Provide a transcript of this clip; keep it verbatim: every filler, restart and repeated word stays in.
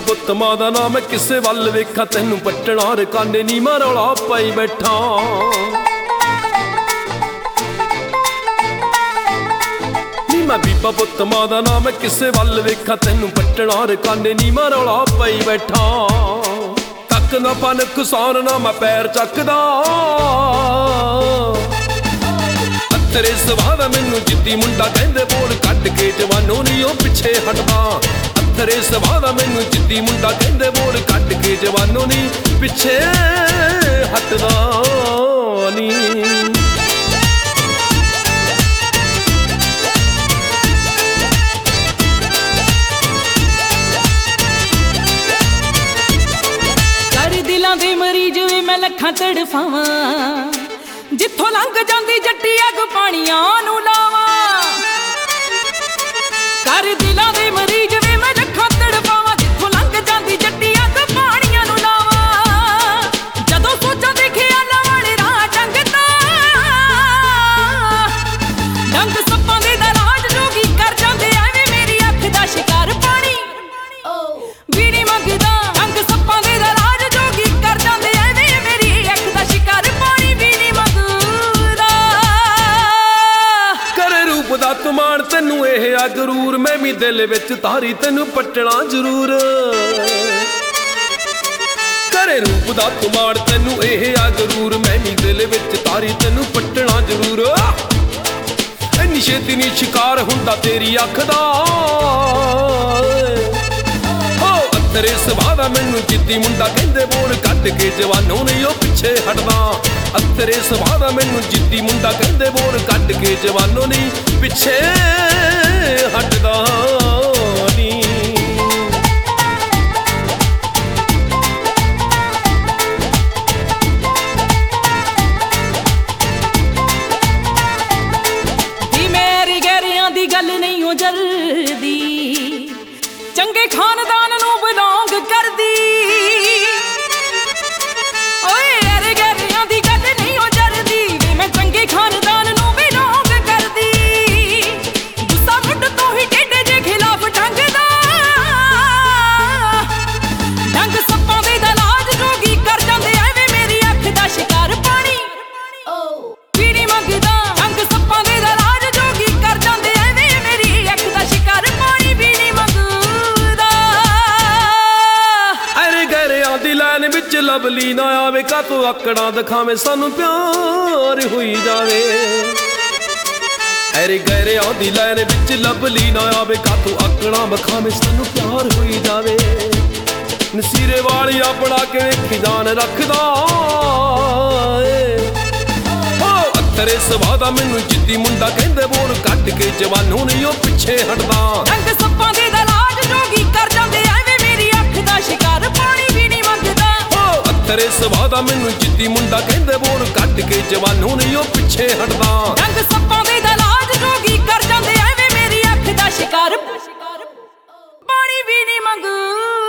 ਪੁੱਤ ਮਾਂ ਦਾ ਨਾਮ ਕਿਸੇ ਵੱਲ ਵੇਖਾਂ ਤੈਨੂੰ ਪੱਟਣਾ ਰਕਾਨੇ ਨੀ ਮੈਂ ਰੌਲਾ ਪਾਈ ਬੈਠਾ। ਨੀ ਮੈਂ ਬੀਬਾ ਪੁੱਤ ਮਾਂ ਦਾ ਨਾਮ ਕਿਸੇ ਵੱਲ ਵੇਖਾਂ ਤੈਨੂੰ ਪੱਟਣਾ ਰਕਾਨੇ ਨੀ ਮੈਂ ਰੌਲਾ ਪਾਈ ਬੈਠਾ। ਤੱਕ ਨਾ ਪਨ ਖੁਸਾਨ ਨਾ ਮੈਂ ਪੈਰ ਚੱਕਦਾ, ਤੇਰੇ ਸੁਭਾਅ ਦਾ ਮੈਨੂੰ ਜਿੱਦੀ ਮੁੰਡਾ ਕਹਿੰਦੇ ਬੋਲ ਕੱਢ ਕੇ ਜਵਾਨੋਂ ਨੀ ਉਹ ਪਿੱਛੇ ਹਟਦਾ। ਤੇਰੇ ਸੁਭਾਅ ਦਾ ਮੈਨੂੰ ਜਿੱਦੀ ਮੁੰਡਾ ਕਹਿੰਦੇ ਬੋਲ ਕੱਢ ਕੇ ਜਵਾਨੋਂ ਨੀ ਪਿੱਛੇ ਹਟਦਾ ਨੀ। ਕਰ ਦਿਲਾਂ ਦੇ ਮਰੀਜ਼ ਵੀ ਮੈਂ ਲੱਖਾਂ ਤੜਫਾਵਾਂ, ਜਿੱਥੋਂ ਲੰਘ ਜਾਂਦੀ ਜੱਟੀ ਅੱਗ ਪਾਣੀਆਂ ਨੂੰ ਲਾਵਾਂ। ਕਰ ਦਿਲਾਂ ਦੇ ਮਰੀਜ਼ ਵੇ ਮੈਂ ਲੱਖਾਂ ਤੜਫਾਵਾਂ, ਜਿੱਥੋਂ ਲੰਘ ਜਾਂਦੀ ਜੱਟੀ ਅੱਗ ਪਾਣੀਆਂ ਨੂੰ ਲਾਵਾਂ। ਜਦੋਂ ਸੋਚਾਂ ਦੇਖਿਆ ਵਾਲੇ ਰਾਹ ਡੰਗਦਾ, ਡੰਗ ਸੱਪਾਂ ਦੇ ਦਰਾਜ ਜੋਗੀ ਕਰ ਜਾਂਦੇ ਐਵੇਂ ਮੇਰੀ ਅੱਖ ਦਾ ਸ਼ਿਕਾਰ ਪਾਣੀ ਵੀ ਨੀ ਮੰਗਦਾ। ਡੰਗ ਸੱਪਾਂ ਦੇ ਦਰਾਜ ਜੋਗੀ ਕਰ ਜਾਂਦੇ ਐਵੇਂ ਮੇਰੀ ਅੱਖ ਦਾ ਸ਼ਿਕਾਰ ਪਾਣੀ ਵੀ ਨੀ ਮੰਗਦਾ। ਕਰੇ ਰੂਪ ਦਾ ਤੁਮਾਨ ਤੈਨੂੰ ਇਹ ਆ ਗਰੂਰ, ਮੈਂ ਵੀ ਦਿਲ ਵਿੱਚ ਤਾਰੀ ਤੈਨੂੰ ਪੱਟਣਾ ਜ਼ਰੂਰ। ਕਰੇ ਰੂਪ ਦਾ ਤੁਮਾਨ ਤੈਨੂੰ ਇਹ ਆ ਗਰੂਰ, ਮੈਂ ਵੀ ਦਿਲ ਵਿੱਚ ਤਾਰੀ ਤੈਨੂੰ ਪੱਟਣਾ ਜ਼ਰੂਰ। ਇੰਨੀ ਛੇਤੀ ਨੀ ਸ਼ਿਕਾਰ ਹੁੰਦਾ ਤੇਰੀ ਅੱਖ ਦਾ, ਤੇਰੇ ਸੁਭਾਅ ਦਾ ਮੈਨੂੰ ਜਿੱਦੀ ਮੁੰਡਾ ਕਹਿੰਦੇ ਬੋਲ ਕੱਢ ਕੇ ਜਵਾਨੋਂ ਨੀ ਉਹ ਪਿੱਛੇ ਹਟਦਾ। ਤੇਰੇ ਸੁਭਾਅ ਦਾ ਮੈਨੂੰ ਜਿੱਦੀ ਮੁੰਡਾ ਕਹਿੰਦੇ ਬੋਲ ਕੱਢ ਕੇ ਜਵਾਨੋਂ ਨੀ ਪਿੱਛੇ ਹਟਦਾ ਨੀ। ਦੀ ਮੇਰੀ ਗਹਿਰਿਆਂ ਦੀ ਗੱਲ ਨਹੀਂ ਉਹ ਜਲਦੀ, ਚੰਗੇ ਖਾਨਦਾਨ ਨੂੰ ਬਿਲੋਂਗ ਕਰਦੀ। ਓਏ ਯਾਰ ਗਹਿਰਿਆਂ ਦੀ ਗੱਲ ਨਹੀਂ ਉਹ ਜਲਦੀ, ਵੇ ਮੈਂ ਚੰਗੇ ਖਾਨਦਾਨ ਨੂੰ ਬਿਲੋਂਗ ਕਰਦੀ। ਗੁੱਸਾ ਮੁੱਢ ਤੋਂ ਹੀ ਟੇਢੇ ਜੇ ਖਿਲਾਫ ਢੰਗਦਾ, ਡੰਗ ਸੱਪਾਂ ਦੇ ਦਲਾਜ ਜੋਗੀ ਕਰ ਜਾਂਦੇ ਐਵੇਂ ਮੇਰੀ ਅੱਖ ਦਾ ਸ਼ਿਕਾਰ ਪਾਣੀ ਵੀ ਨੀ ਮੰਗਦਾ। ਡੰਗ ਸੱਪਾਂ ਦੇ ਦਲਾਜ ਜੋਗੀ ਕਰ ਜਾਂਦੇ ਐਵੇਂ ਮੇਰੀ ਅੱਖ ਦਾ ਸ਼ਿਕਾਰ ਪਾਣੀ ਵੀ ਨੀ ਮੰਗਦਾ। ਅਰੇ ਗਹਿਰਿਆਂ ਦੀ ਲਾਈਨ ਵਿੱਚ ਲਵਲੀ ਨਾ ਆਵੇ, ਕਾਤੋਂ ਆਕੜਾਂ ਦਿਖਾਵੇਂ ਸਾਨੂੰ ਪਿਆਰ ਹੋਈ ਜਾਵੇ। ਅਰੇ ਗਹਿਰਿਆਂ ਦੀ ਲਾਈਨ ਵਿੱਚ ਲਵਲੀ ਨਾ ਆਵੇ, ਕਾਤੋਂ ਆਕੜਾਂ ਵਿਖਾਵੇਂ ਸਾਨੂੰ ਪਿਆਰ ਹੋਈ ਜਾਵੇ। ਨਸੀਰੇ ਵਾਲੀਆਂ ਬਣਾ ਕੇ ਵੇਖੀ ਜਾਨ ਰੱਖਦਾ, ਤੇਰੇ ਸੁਭਾਅ ਦਾ ਮੈਨੂੰ ਜਿੱਦੀ ਮੁੰਡਾ ਕਹਿੰਦੇ ਬੋਲ ਕੱਢ ਕੇ ਜਵਾਨੋਂ ਨੀ ਉਹ ਪਿੱਛੇ ਹਟਦਾ। ਡੰਗ ਸੱਪਾਂ ਦੇ ਦਲਾਜ ਜੋਗੀ ਕਰ ਜਾਂਦੇ ਐਵੇਂ ਮੇਰੀ ਅੱਖ ਦਾ ਸ਼ਿਕਾਰ ਪਾਣੀ ਵੀ ਨੀ ਮੰਗਦਾ। ਤੇਰੇ ਸੁਭਾਅ ਦਾ ਮੈਨੂੰ ਜਿੱਦੀ ਮੁੰਡਾ ਕਹਿੰਦੇ ਬੋਲ ਕੱਢ ਕੇ ਜਵਾਨੋਂ ਨੀ ਉਹ ਪਿੱਛੇ ਹਟਦਾ। ਡੰਗ ਸੱਪਾਂ ਦੇ ਦਲਾਜ ਜੋਗੀ ਕਰ ਜਾਂਦੇ ਐਵੇਂ ਮੇਰੀ ਅੱਖ ਦਾ ਸ਼ਿਕਾਰ ਪਾਣੀ ਵੀ ਨੀ ਮੰਗਦਾ।